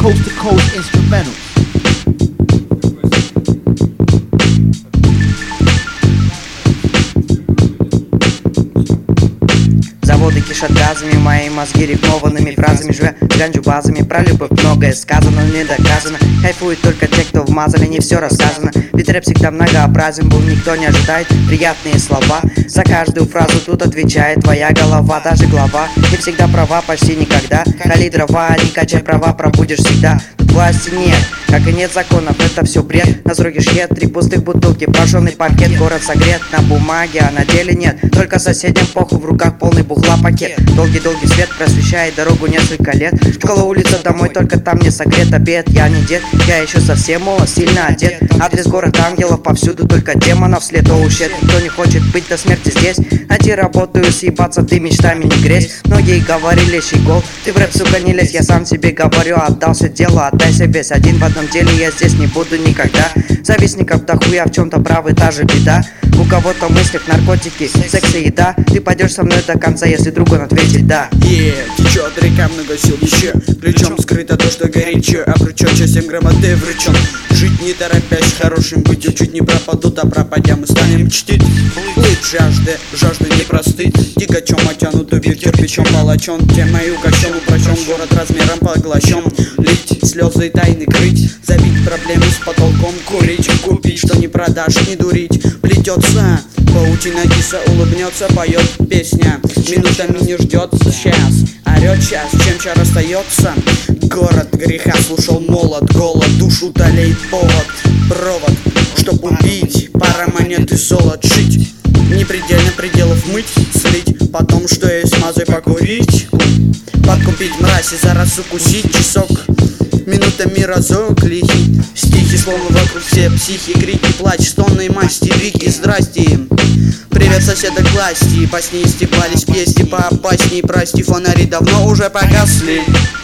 coast to coast instrumentals. Заводы кишат газами, мои мозги рифмованными фразами. Живя ганджу базами, про любовь многое сказано, но не доказано. Кайфуют только те, кто вмазали, не все рассказано. Ведь рэп всегда многообразен был, никто не ожидает приятные слова. За каждую фразу тут отвечает твоя голова. Даже глава не всегда права, почти никогда. Кали дрова, не качай права, пробудешь всегда. Тут власти нет, как и нет законов, это все бред. На сроке шьет 3 пустых бутылки, прожженный паркет. Город согрет на бумаге, а на деле нет. Только соседям похуй, в руках полный бухла пакет. Долгий-долгий свет просвещает дорогу несколько лет. Школа, улица, домой, только там не согрет обед. Я не дед, я еще совсем молод, сильно одет. Адрес город ангелов, повсюду только демонов след. О, ущет, никто не хочет быть до смерти здесь. Найти работу и съебаться, ты мечтами не грезь. Многие говорили, щегол, ты в рэп, сука, не лезь. Я сам себе говорю, отдался делу, отдайся весь. Один в одном деле, я здесь не буду никогда. Завистников дохуя, в чем-то правы, та же беда. У кого-то в мыслях наркотики, секс и еда. Ты пойдешь со мной до конца, если друг он ответит да. Течет река, много сил еще. Ключом скрыто то, что горячо. А крючок 7 грамоты вручен. Жить не торопясь, хорошим быть чуть не пропадут, а пропадя мы станем чтить. Плыть жажды не простыть. Тягачом оттянут убит, кирпичом палачом. Темой угощен, упрощен, город размером поглощен. Лить слезы и тайны крыть. Забить проблемы с потолком, курить, купить, что не продашь, не дурить. Плетется паутина, киса улыбнется, поет песня. Минутами не ждет час, орет час, чем чар остается. Город греха слушал молот, голод, душу толеет повод. Провод, чтоб убить, пара монет и золот шить. Непредельно пределов мыть, слить, потом что есть мазой покурить. Подкупить мразь и за раз укусить часок. Минутами разок лихий. Стихи словно вокруг все психи. Крики, плач, стонные масти, вики, здрасте. Привет, соседа, класти. По сне истебались песни поопасней. Прости, фонари давно уже погасли.